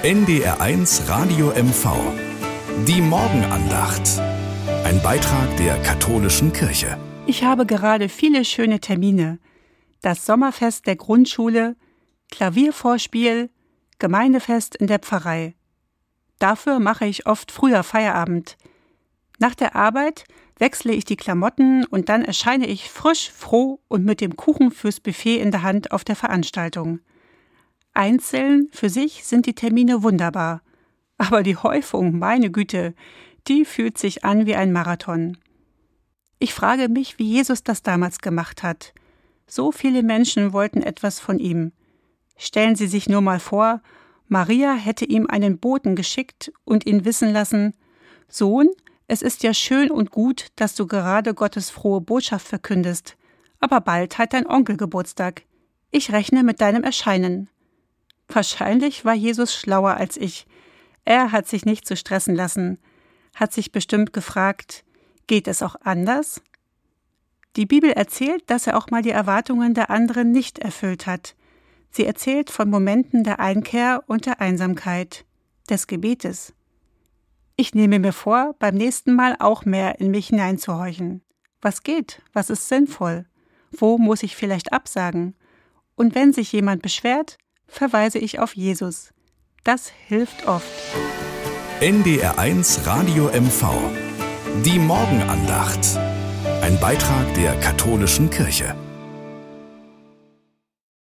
NDR1 Radio MV. Die Morgenandacht. Ein Beitrag der katholischen Kirche. Ich habe gerade viele schöne Termine. Das Sommerfest der Grundschule, Klaviervorspiel, Gemeindefest in der Pfarrei. Dafür mache ich oft früher Feierabend. Nach der Arbeit wechsle ich die Klamotten und dann erscheine ich frisch, froh und mit dem Kuchen fürs Buffet in der Hand auf der Veranstaltung. Einzeln für sich sind die Termine wunderbar. Aber die Häufung, meine Güte, die fühlt sich an wie ein Marathon. Ich frage mich, wie Jesus das damals gemacht hat. So viele Menschen wollten etwas von ihm. Stellen Sie sich nur mal vor, Maria hätte ihm einen Boten geschickt und ihn wissen lassen: Sohn, es ist ja schön und gut, dass du gerade Gottes frohe Botschaft verkündest, aber bald hat dein Onkel Geburtstag. Ich rechne mit deinem Erscheinen. Wahrscheinlich war Jesus schlauer als ich. Er hat sich nicht so stressen lassen, hat sich bestimmt gefragt: Geht es auch anders? Die Bibel erzählt, dass er auch mal die Erwartungen der anderen nicht erfüllt hat. Sie erzählt von Momenten der Einkehr und der Einsamkeit, des Gebetes. Ich nehme mir vor, beim nächsten Mal auch mehr in mich hineinzuhorchen. Was geht? Was ist sinnvoll? Wo muss ich vielleicht absagen? Und wenn sich jemand beschwert, verweise ich auf Jesus. Das hilft oft. NDR1 Radio MV. Die Morgenandacht. Ein Beitrag der katholischen Kirche.